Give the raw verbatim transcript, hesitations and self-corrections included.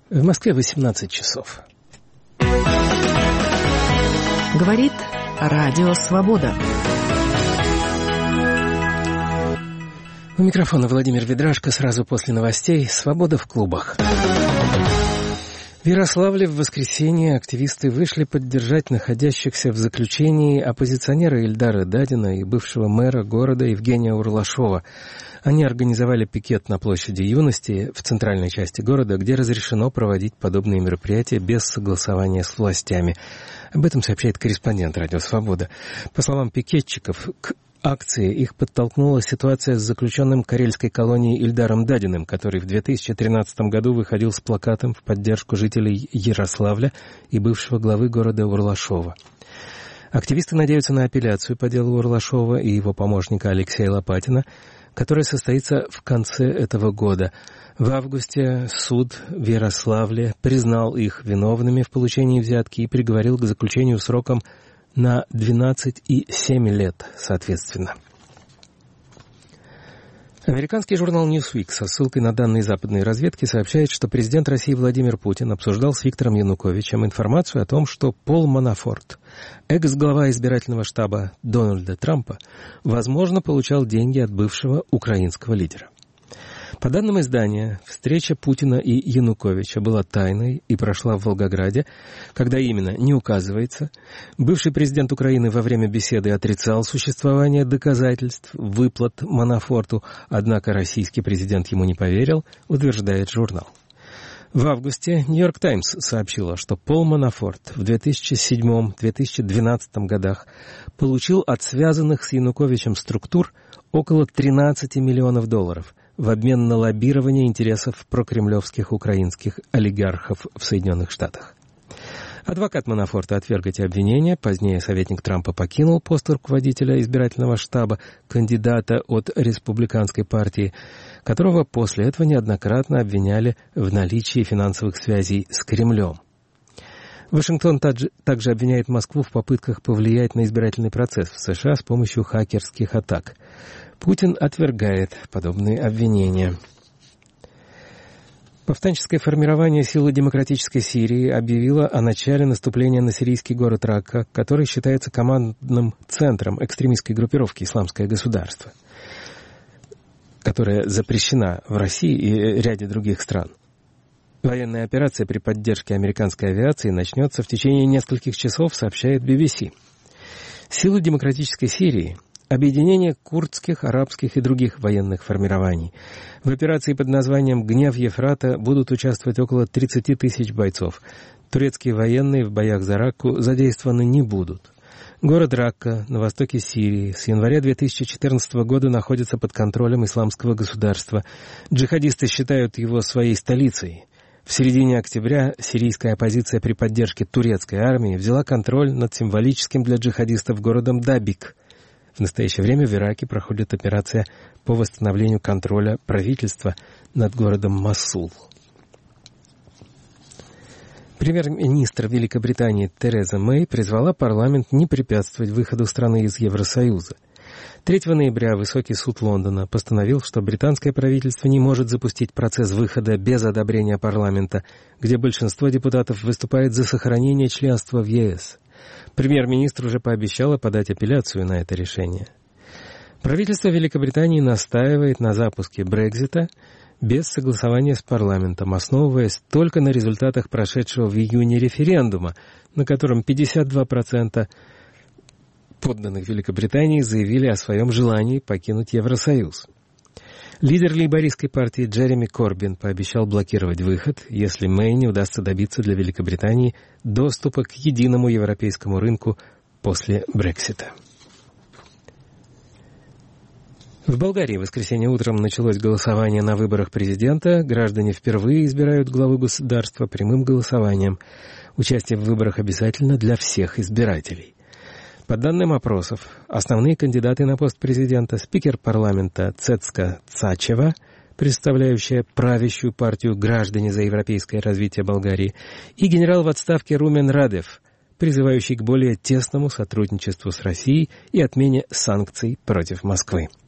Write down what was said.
В Москве восемнадцать часов. Говорит Радио Свобода. У микрофона Владимир Ведрашко. Сразу после новостей «Свобода в клубах». В Ярославле в воскресенье активисты вышли поддержать находящихся в заключении оппозиционера Ильдара Дадина и бывшего мэра города Евгения Урлашова. Они организовали пикет на площади Юности в центральной части города, где разрешено проводить подобные мероприятия без согласования с властями. Об этом сообщает корреспондент «Радио Свобода». По словам пикетчиков, к акции их подтолкнула ситуация с заключенным карельской колонией Ильдаром Дадиным, который в две тысячи тринадцатом году выходил с плакатом в поддержку жителей Ярославля и бывшего главы города Урлашова. Активисты надеются на апелляцию по делу Урлашова и его помощника Алексея Лопатина, которая состоится в конце этого года. В августе суд в Ярославле признал их виновными в получении взятки и приговорил к заключению сроком на двенадцать и семь лет, соответственно. Американский журнал Newsweek со ссылкой на данные западной разведки сообщает, что президент России Владимир Путин обсуждал с Виктором Януковичем информацию о том, что Пол Манафорт, экс-глава избирательного штаба Дональда Трампа, возможно, получал деньги от бывшего украинского лидера. По данным издания, встреча Путина и Януковича была тайной и прошла в Волгограде. Когда именно, не указывается. Бывший президент Украины во время беседы отрицал существование доказательств выплат Манафорту, однако российский президент ему не поверил, утверждает журнал. В августе «Нью-Йорк Таймс» сообщила, что Пол Манафорт в две тысячи седьмом — две тысячи двенадцатом годах получил от связанных с Януковичем структур около тринадцати миллионов долларов в обмен на лоббирование интересов прокремлевских украинских олигархов в Соединенных Штатах. Адвокат Манафорта отверг эти обвинения. Позднее советник Трампа покинул пост руководителя избирательного штаба, кандидата от республиканской партии, которого после этого неоднократно обвиняли в наличии финансовых связей с Кремлем. Вашингтон также обвиняет Москву в попытках повлиять на избирательный процесс в США с помощью хакерских атак. Путин отвергает подобные обвинения. Повстанческое формирование силы демократической Сирии объявило о начале наступления на сирийский город Ракка, который считается командным центром экстремистской группировки «Исламское государство», которая запрещена в России и ряде других стран. Военная операция при поддержке американской авиации начнется в течение нескольких часов, сообщает би би си. Силы демократической Сирии — объединение курдских, арабских и других военных формирований. В операции под названием «Гнев Ефрата» будут участвовать около тридцати тысяч бойцов. Турецкие военные в боях за Ракку задействованы не будут. Город Ракка на востоке Сирии с января две тысячи четырнадцатого года находится под контролем Исламского государства. Джихадисты считают его своей столицей. В середине октября сирийская оппозиция при поддержке турецкой армии взяла контроль над символическим для джихадистов городом Дабик. В настоящее время в Ираке проходит операция по восстановлению контроля правительства над городом Мосул. Премьер-министр Великобритании Тереза Мэй призвала парламент не препятствовать выходу страны из Евросоюза. третьего ноября Высокий суд Лондона постановил, что британское правительство не может запустить процесс выхода без одобрения парламента, где большинство депутатов выступает за сохранение членства в е эс. Премьер-министр уже пообещала подать апелляцию на это решение. Правительство Великобритании настаивает на запуске Брексита без согласования с парламентом, основываясь только на результатах прошедшего в июне референдума, на котором пятьдесят два процента подданных Великобритании заявили о своем желании покинуть Евросоюз. Лидер лейбористской партии Джереми Корбин пообещал блокировать выход, если Мэй не удастся добиться для Великобритании доступа к единому европейскому рынку после Брексита. В Болгарии в воскресенье утром началось голосование на выборах президента. Граждане впервые избирают главу государства прямым голосованием. Участие в выборах обязательно для всех избирателей. По данным опросов, основные кандидаты на пост президента — спикер парламента Цецка Цачева, представляющая правящую партию «Граждане за европейское развитие Болгарии», и генерал в отставке Румен Радев, призывающий к более тесному сотрудничеству с Россией и отмене санкций против Москвы.